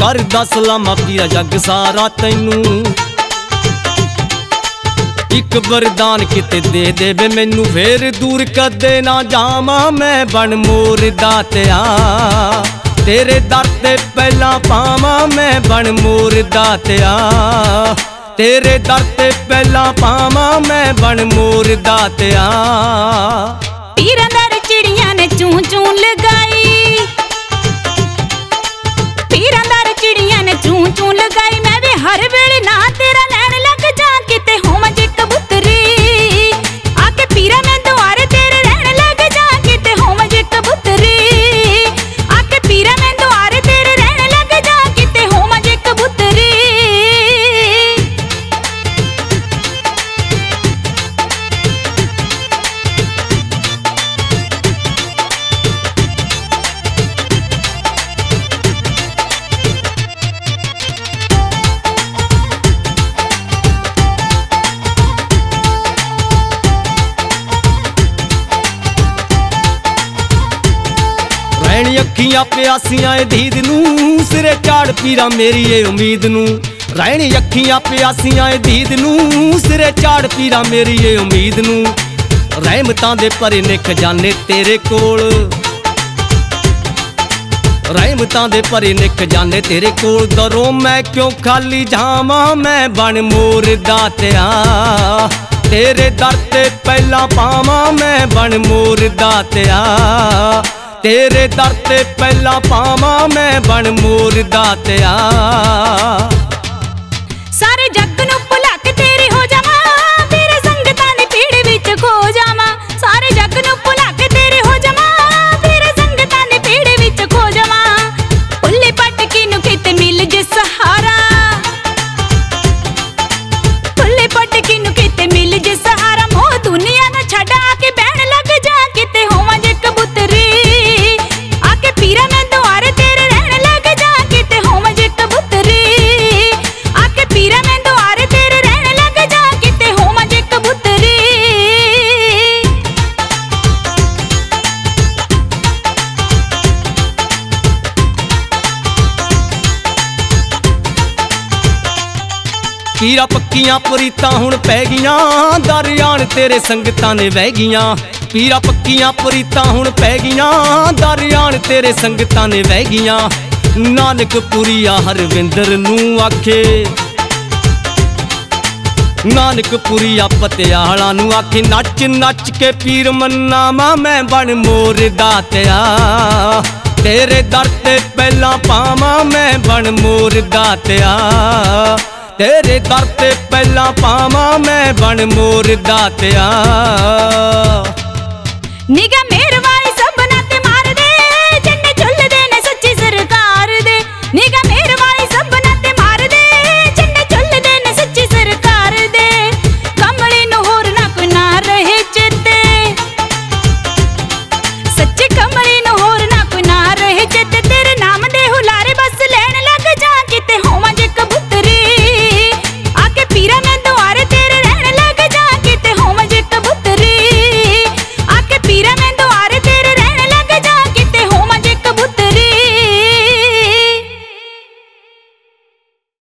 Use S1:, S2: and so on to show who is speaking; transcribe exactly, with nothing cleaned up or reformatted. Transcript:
S1: करदा सलामा पीरा जग सारा तैनू। एक वरदान किते दे दे वे मैनू फेर दूर कदे ना जावा मैं बन मोर दातिया। तेरे दर ते पहला पावा मैं बन मोर दातिया। तेरे दर ते पहला पावा मैं बन मोर दातिया।
S2: पीरां दर चिड़ियां ने चूं चूं लगाई, पीरां दर चिड़ियां ने चूं चूं लगाई। मैं भी हर वेले ना तेरा लैण लग जा किते होवां जे कबूतरी। आके पीरां मैं दुआरे तेरे रहण लग जा किते होवां जे कबूतरी। आके पीरां मैं दुआरे तेरे रहण लग जा किते होवां जे कबूतरी।
S1: रैणी अखियां प्यासियां ए दीद नूं सिरे चाड़ पीरा मेरी ए उम्मीद नूं। रैणी अखियां प्यासियां ए दीद नूं सिरे चाड़ पीरा मेरी ए उम्मीद नूं। रहमतां दे भरे ने खजाने तेरे कोल, रहमतां दे भरे ने खजाने तेरे कोल। दरों मैं क्यों खाली जावां मैं बन मोर दातिया। तेरे दर ते पहला पावां मैं बन मोर दातिया। तेरे दर ते पहला पावां मैं बन मोर दातिया।
S2: सारे जग नूं भुला के तेरी हो जावां तेरे संगतां दी भीड़ विच खो जावां। सारे जग नूं भुला के तेरी हो जावां तेरे संगतां दी भीड़ विच खो जावां। भुल्ली भटकी नूं किते मिल जे सहारा, भुल्ली भटकी नूं किते मिल जे सहारा। मोह दुनिया दा छड्ड आके बहण लग जा किते होवां जे कबूतरी। आके पीरा मैं दुआरे तेरे रहण लग जा किते होवां जे कबूतरी। आके पीरा मैं दुआरे तेरे रहण लग जा किते होवां जे कबूतरी।
S1: पीरा पक्कियां प्रीतां हुण पै गियां दर आण तेरे संगतां ने वह गियां। पीरा पक्कियां प्रीतां हुण पै गियां दर आण तेरे संगतां ने वह गियां। नानकपुरिया हरविंदर नूं आखे, नानकपुरिया पतियाला नूं आखे नच नच के पीर मन्नावां मैं बन मोर दातिया। तेरे दर ते पहला पावां मैं बन मोर दातिया। तेरे दर ते पहला पावां मैं बन मोर दातिया।
S2: निगम